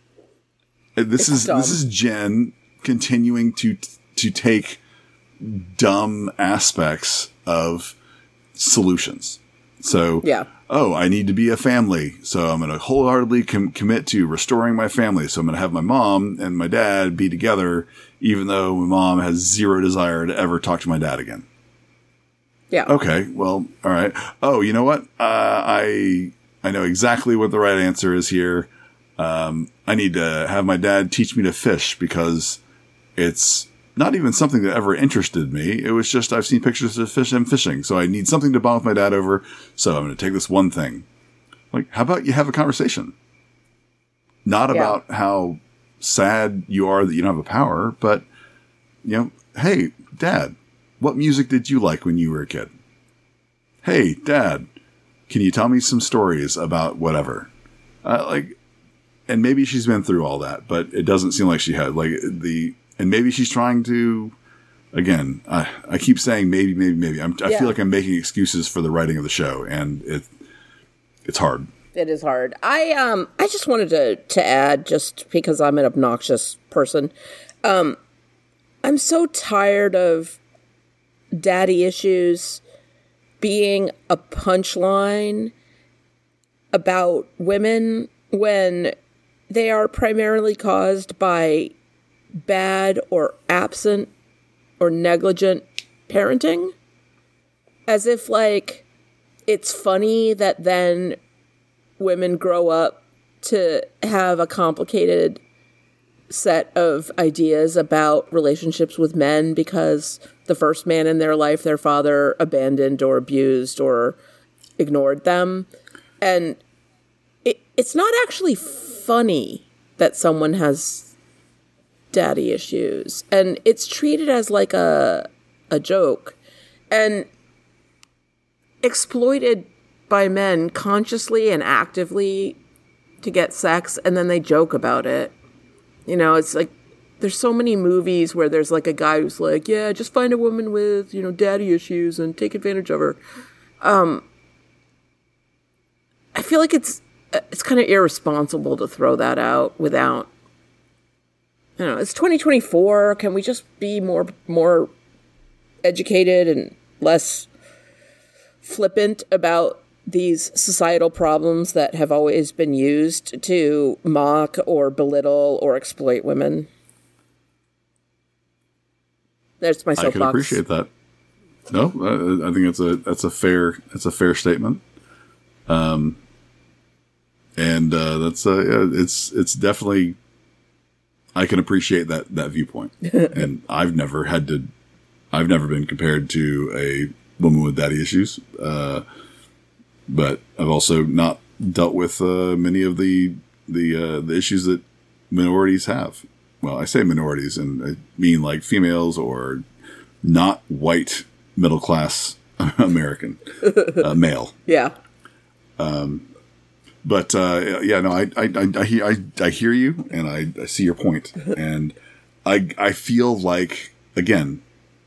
Jen continuing to take dumb aspects of solutions. So, yeah. Oh, I need to be a family. So I'm going to wholeheartedly commit to restoring my family. So I'm going to have my mom and my dad be together, even though my mom has zero desire to ever talk to my dad again. Yeah. Okay. Well, all right. Oh, you know what? I know exactly what the right answer is here. I need to have my dad teach me to fish because it's not even something that ever interested me. It was just I've seen pictures of him fishing. So I need something to bond with my dad over. So I'm going to take this one thing. Like, how about you have a conversation? Not about how sad you are that you don't have the power, but, hey, Dad, what music did you like when you were a kid? Hey, Dad, can you tell me some stories about whatever? And maybe she's been through all that, but it doesn't seem like she had. And maybe she's trying to, again, I keep saying maybe. I feel like I'm making excuses for the writing of the show, and it's hard. It is hard. I just wanted to add, just because I'm an obnoxious person, I'm so tired of daddy issues being a punchline about women when they are primarily caused by bad or absent or negligent parenting. As if, it's funny that then women grow up to have a complicated set of ideas about relationships with men because the first man in their life, their father, abandoned or abused or ignored them. And it's not actually funny that someone has daddy issues. And it's treated as like a joke and exploited by men consciously and actively to get sex, and then they joke about it. It's like there's so many movies where there's like a guy who's like, yeah, just find a woman with, daddy issues and take advantage of her. I feel like it's kind of irresponsible to throw that out without, it's 2024. Can we just be more educated and less flippant about these societal problems that have always been used to mock or belittle or exploit women? There's my soapbox. I can appreciate that. No, I think that's a fair statement. And that's it's definitely, I can appreciate that viewpoint. And I've never been compared to a woman with daddy issues. But I've also not dealt with many of the issues that minorities have. Well, I say minorities, and I mean like females or not white middle class American male. Yeah. But I hear you, and I see your point, and I feel like, again,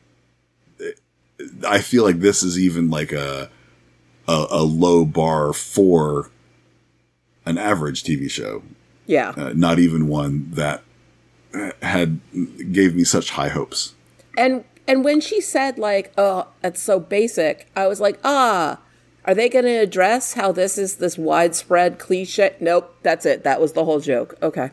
I feel like this is even like a low bar for an average TV show. Yeah. Not even one that gave me such high hopes. And when she said oh, that's so basic, I was like, are they going to address how this is this widespread cliche? Nope, that's it. That was the whole joke. Okay.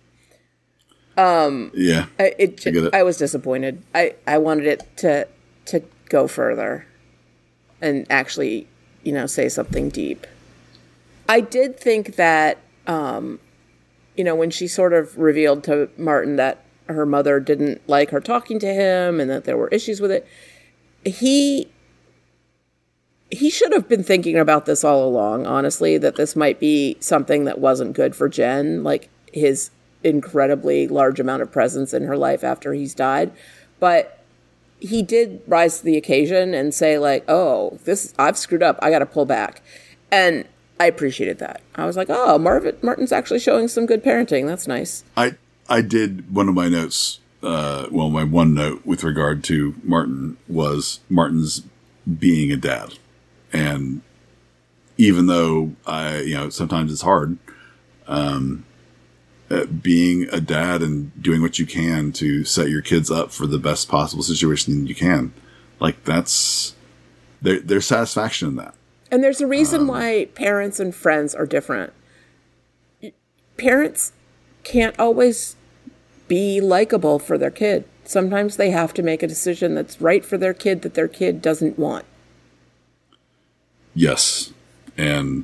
Yeah. I get it. I was disappointed. I wanted it to go further and actually, say something deep. I did think that, when she sort of revealed to Martin that her mother didn't like her talking to him and that there were issues with it, he should have been thinking about this all along, honestly, that this might be something that wasn't good for Jen, like his incredibly large amount of presence in her life after he's died. But he did rise to the occasion and say I've screwed up. I got to pull back. And I appreciated that. I was like, Martin's actually showing some good parenting. That's nice. I did, one of my notes my one note with regard to Martin was Martin's being a dad. And even though sometimes it's hard, being a dad and doing what you can to set your kids up for the best possible situation you can, like there's satisfaction in that. And there's a reason why parents and friends are different. Parents can't always be likable for their kid. Sometimes they have to make a decision that's right for their kid that their kid doesn't want. Yes. And,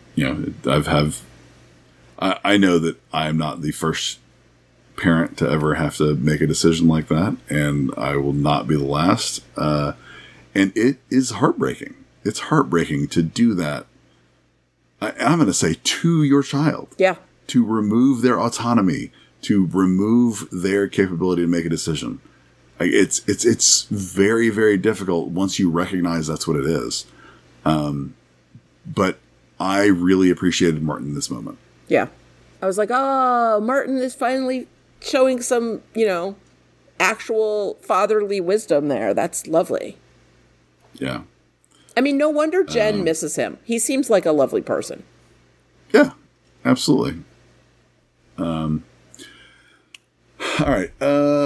I know that I am not the first parent to ever have to make a decision like that, and I will not be the last. And it is heartbreaking. It's heartbreaking to do that. I'm going to say to your child. Yeah. To remove their autonomy, to remove their capability to make a decision. It's very, very difficult once you recognize that's what it is. But I really appreciated Martin in this moment. Yeah. I was like, oh, Martin is finally showing some, actual fatherly wisdom there. That's lovely. Yeah. I mean, no wonder Jen misses him. He seems like a lovely person. Yeah, absolutely. All right.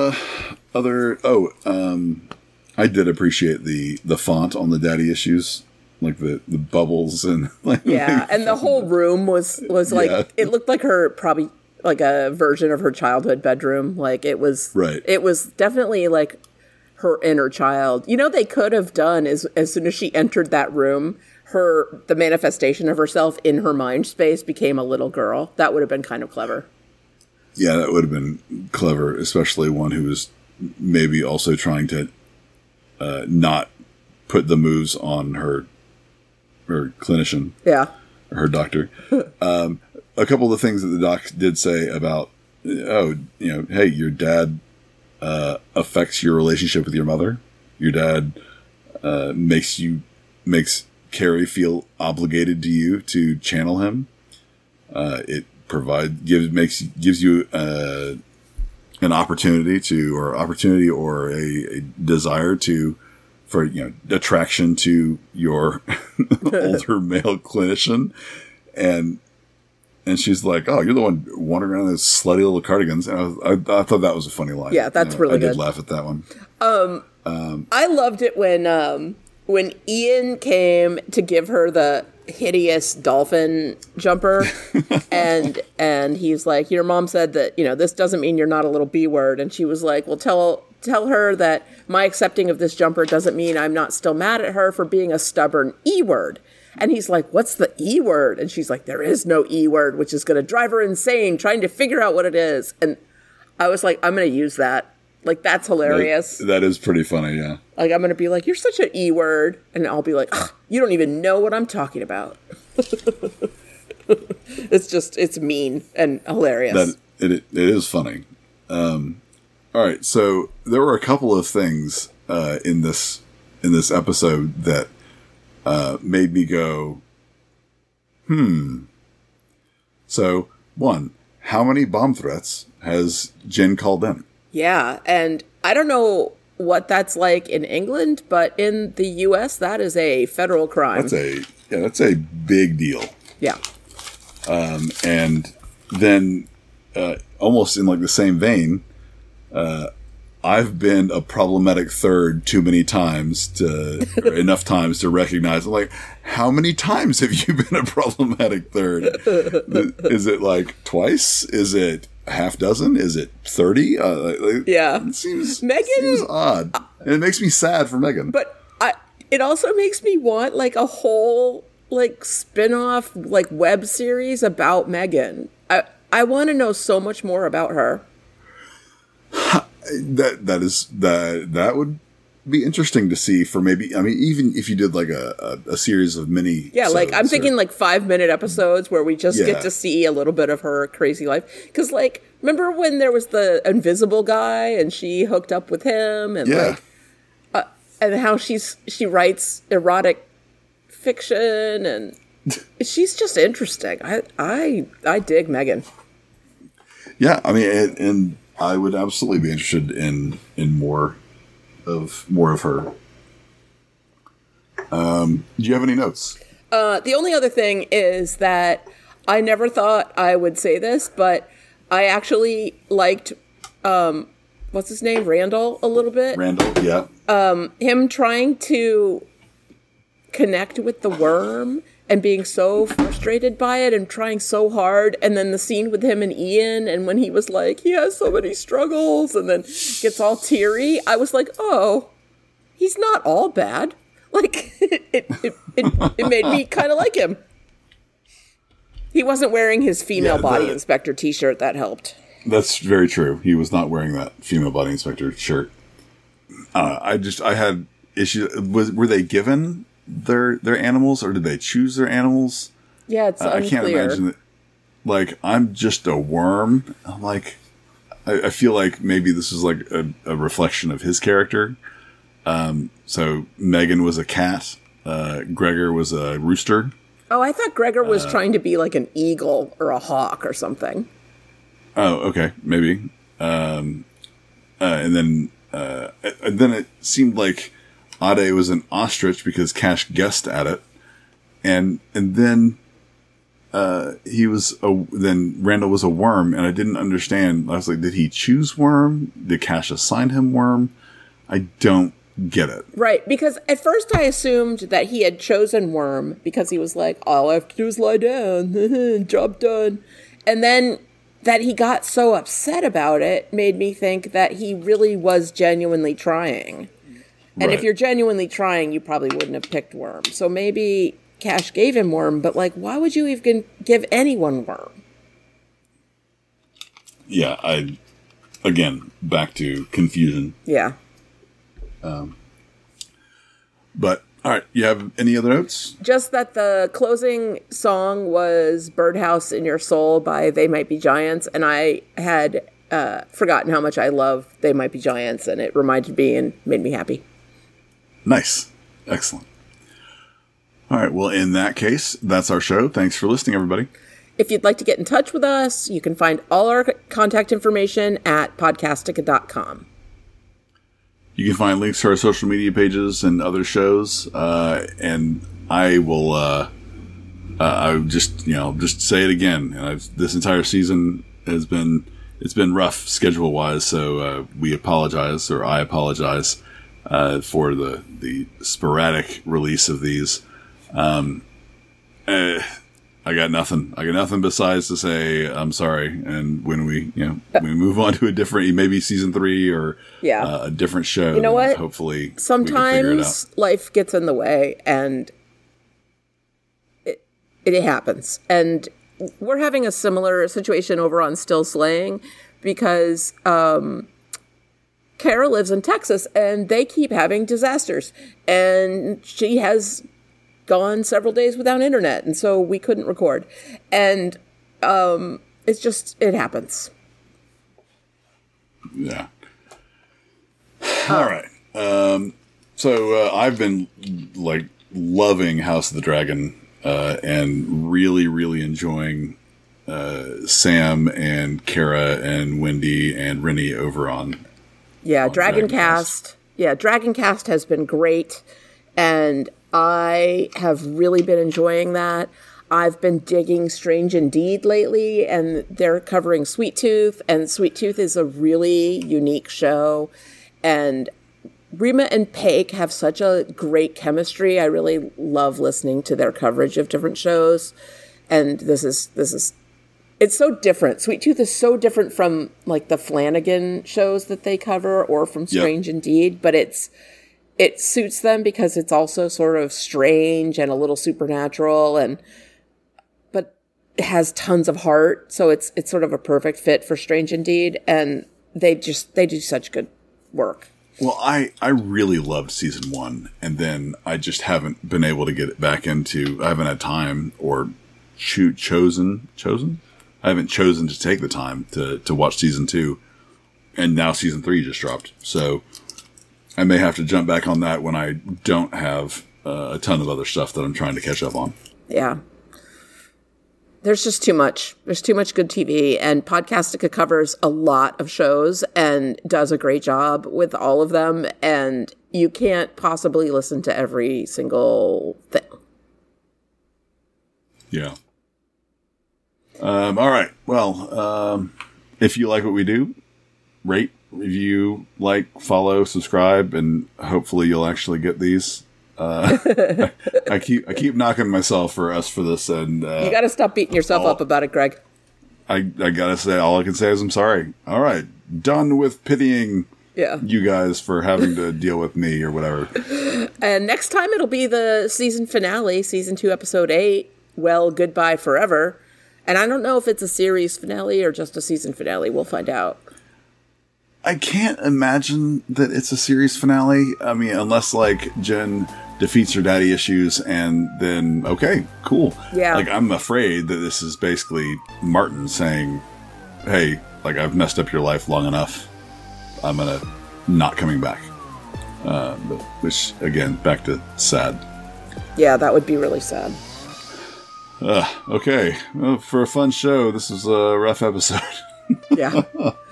I did appreciate the font on the daddy issues. Like the bubbles and like yeah, and the whole room was like it looked like her probably like a version of her childhood bedroom. Like it was right. It was definitely like her inner child. They could have done as soon as she entered that room, the manifestation of herself in her mind space became a little girl. That would have been kind of clever. Yeah, that would have been clever, especially one who was maybe also trying to not put the moves on her clinician. Yeah. Or her doctor. A couple of the things that the doc did say about, hey, your dad affects your relationship with your mother. Your dad makes Carrie feel obligated to you to channel him. It gives you an opportunity or a desire for attraction to your older male clinician, and she's like, "Oh, you're the one wandering around in those slutty little cardigans." And I thought that was a funny line. Yeah, that's really good. I did laugh at that one. I loved it when Ian came to give her the hideous dolphin jumper, and he's like, "Your mom said that this doesn't mean you're not a little B word," and she was like, "Well, tell her that my accepting of this jumper doesn't mean I'm not still mad at her for being a stubborn E word." And he's like, "What's the E word?" And she's like, "There is no E word, which is going to drive her insane trying to figure out what it is." And I was like, I'm going to use that. Like, that's hilarious. That is pretty funny, yeah. Like, I'm going to be like, "You're such an E word." And I'll be like, "You don't even know what I'm talking about." It's mean and hilarious. It is funny. All right, so there were a couple of things in this episode that made me go, So, one, how many bomb threats has Jen called in? Yeah, and I don't know what that's like in England, but in the U.S., that is a federal crime. That's a big deal. Yeah. And then, almost in like the same vein, I've been a problematic third too many times or enough times to recognize, like, how many times have you been a problematic third? Is it like twice? Is it half dozen? Is it 30? Yeah. It seems Megan, odd. And it makes me sad for Megan. But it also makes me want like a whole like spin-off like web series about Megan. I want to know so much more about her. That would be interesting to see for maybe, I mean, even if you did like a series of mini. Yeah, like I'm thinking like 5-minute episodes where we just get to see a little bit of her crazy life. Because like, remember when there was the invisible guy and she hooked up with him and and how she writes erotic fiction and she's just interesting. I dig Megan. Yeah, I mean, and I would absolutely be interested in more of her. Do you have any notes? The only other thing is that I never thought I would say this, but I actually liked, what's his name? Randall a little bit. Randall, yeah. Him trying to connect with the worm and being so frustrated by it and trying so hard. And then the scene with him and Ian, and when he was like, he has so many struggles, and then gets all teary, I was like, oh, he's not all bad. Like, it made me kind of like him. He wasn't wearing his female body inspector t-shirt. That helped. That's very true. He was not wearing that female body inspector shirt. I had issues. Were they given their animals, or did they choose their animals? Yeah, it's unclear. I can't imagine that. Like, I'm just a worm. I'm like, I feel like maybe this is like a reflection of his character. So Megan was a cat. Gregor was a rooster. Oh, I thought Gregor was trying to be like an eagle or a hawk or something. Oh, okay, maybe. And then it seemed like Ade was an ostrich because Cash guessed at it, and then then Randall was a worm, and I didn't understand. I was like, did he choose worm? Did Cash assign him worm? I don't get it. Right, because at first I assumed that he had chosen worm because he was like, all I have to do is lie down, job done. And then that he got so upset about it made me think that he really was genuinely trying. And Right. if you're genuinely trying, you probably wouldn't have picked worm. So maybe Cash gave him worm, but like, why would you even give anyone worm? Yeah, again, back to confusion. Yeah. But, all right, you have any other notes? Just that the closing song was Birdhouse in Your Soul by They Might Be Giants, and I had forgotten how much I love They Might Be Giants, and it reminded me and made me happy. Nice. Excellent. All right, well, in that case, that's our show. Thanks for listening, everybody. If you'd like to get in touch with us, you can find all our contact information at podcastica.com. You can find links to our social media pages and other shows. And I will, I would just say it again. This entire season it's been rough schedule wise. So, we apologize, or I apologize, for the sporadic release of these. I got nothing. Besides to say I'm sorry. And when we move on to a different, maybe season 3 or a different show. You know what? Hopefully, sometimes we can figure it out. Life gets in the way, and it happens. And we're having a similar situation over on Still Slaying because Kara lives in Texas, and they keep having disasters, and she has gone several days without internet, and so we couldn't record. And it happens. Yeah. All right. So I've been like loving House of the Dragon and really, really enjoying Sam and Kara and Wendy and Rennie over on Dragoncast. Yeah, Dragoncast has been great, and I have really been enjoying that. I've been digging Strange Indeed lately, and they're covering Sweet Tooth, and Sweet Tooth is a really unique show. And Rima and Paik have such a great chemistry. I really love listening to their coverage of different shows. And this is it's so different. Sweet Tooth is so different from like the Flanagan shows that they cover or from Strange Indeed, but it suits them because it's also sort of strange and a little supernatural, but it has tons of heart. So it's sort of a perfect fit for Strange Indeed, and they do such good work. Well, I really loved season 1, and then I just haven't been able to get it back into. I haven't had time or chosen. I haven't chosen to take the time to watch season 2, and now season 3 just dropped. So I may have to jump back on that when I don't have a ton of other stuff that I'm trying to catch up on. Yeah. There's just too much. There's too much good TV, and Podcastica covers a lot of shows and does a great job with all of them, and you can't possibly listen to every single thing. Yeah. All right. Well, if you like what we do, rate, review, follow, subscribe, and hopefully you'll actually get these. I keep knocking myself for this, and you got to stop beating yourself up about it, Greg. I gotta say, all I can say is I'm sorry. All right, done with pitying you guys for having to deal with me or whatever. And next time it'll be the season finale, season 2, episode 8. Well, Goodbye Forever. And I don't know if it's a series finale or just a season finale. We'll find out. I can't imagine that it's a series finale. I mean, unless Jen defeats her daddy issues and then, okay, cool. Yeah. I'm afraid that this is basically Martin saying, hey, I've messed up your life long enough. I'm not coming back. Which, again, back to sad. Yeah, that would be really sad. Okay. Well, for a fun show, this is a rough episode. Yeah.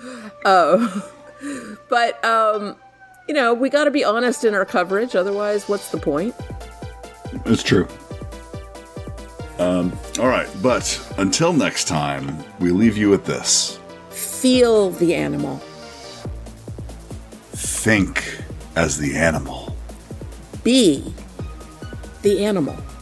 But, we got to be honest in our coverage. Otherwise, what's the point? It's true. All right. But until next time, we leave you with this. Feel the animal. Think as the animal. Be the animal.